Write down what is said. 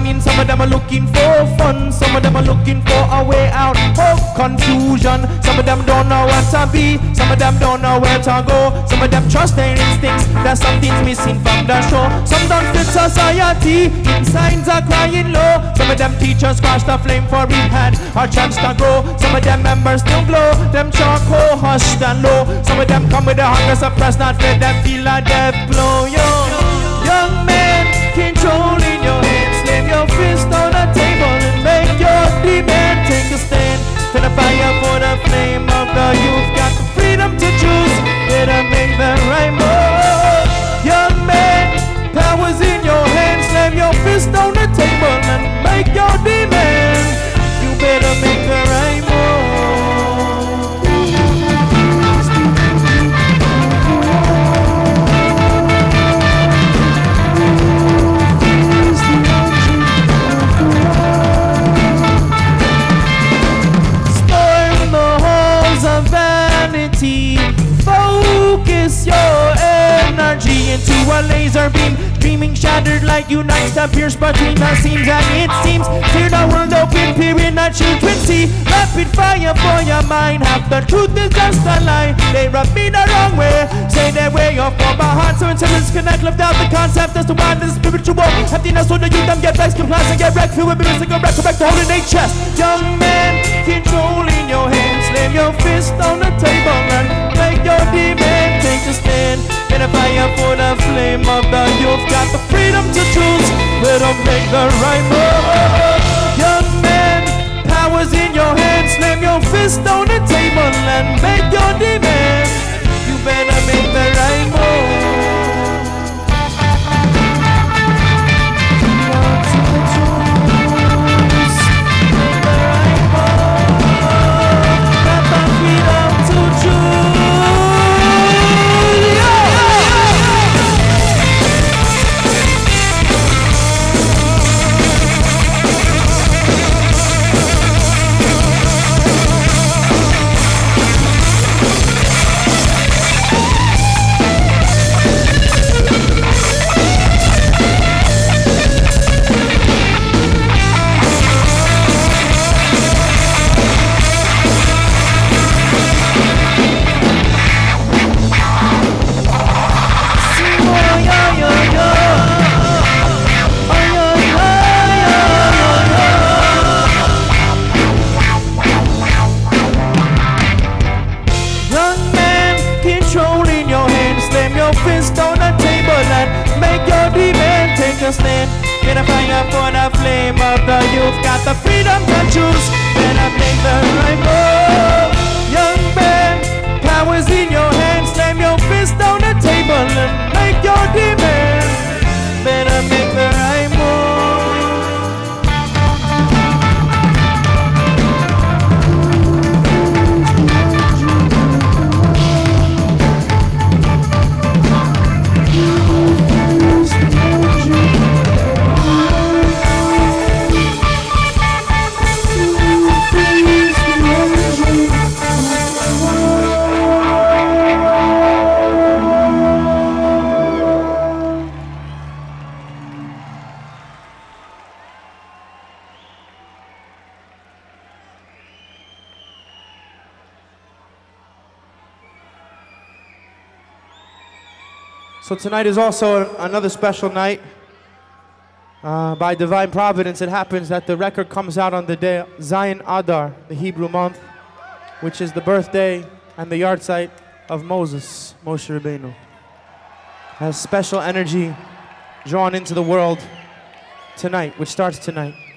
warning. Some of them are looking for fun. Some of them are looking for a way out of confusion. Some of them don't know what to be. Some of them don't know where to go. Some of them trust their instincts. That something's missing from the show. Some don't fit society. Insides are crying low. Some of them teachers crash the flame for it had a chance to grow. Some of them members still glow. Them charcoal hushed and low. Some of them come with the hunger suppressed, not fed. Them feel a death blow. Young man, controlling your hands. Slam your fist on the table and make your demand. Take a stand for the fire, for the flame of the youth. Got the freedom to choose. Better make the right move. Young man, power's in your hands. Slam your fist on the table and make your demand. You better make the right move. Focus your energy into a laser beam, dreaming shattered like unites to pierce between the seams. And it seems clear the world open, peering at children see. Rapid fire for your mind, half the truth is just a lie. They rub me the wrong way, say their way off for my heart. So intelligence connect, left out the concept as to why this spiritual emptiness. So the youth them get vexed, compliance and get wrecked. Feel with music and recorrect, holding their chest. Young man, controlling your hands. Slam your fist on the table and make your demand. Take a stand in a fire for the flame of the youth. Got the freedom to choose where to make the right move. Young man, power's in your hands. Slam your fist on the table and make your demand. You better make the right move. Stand in a fire for the flame of the youth. Got the freedom to choose. Better make the right move. Young man, power's in your hands. Slam your fist on the table and make your demand. Better make the right move. So tonight is also another special night. By divine providence, it happens that the record comes out on the day Zion Adar, the Hebrew month, which is the birthday and the yard site of Moses, Moshe Rabbeinu. Has special energy drawn into the world tonight, which starts tonight.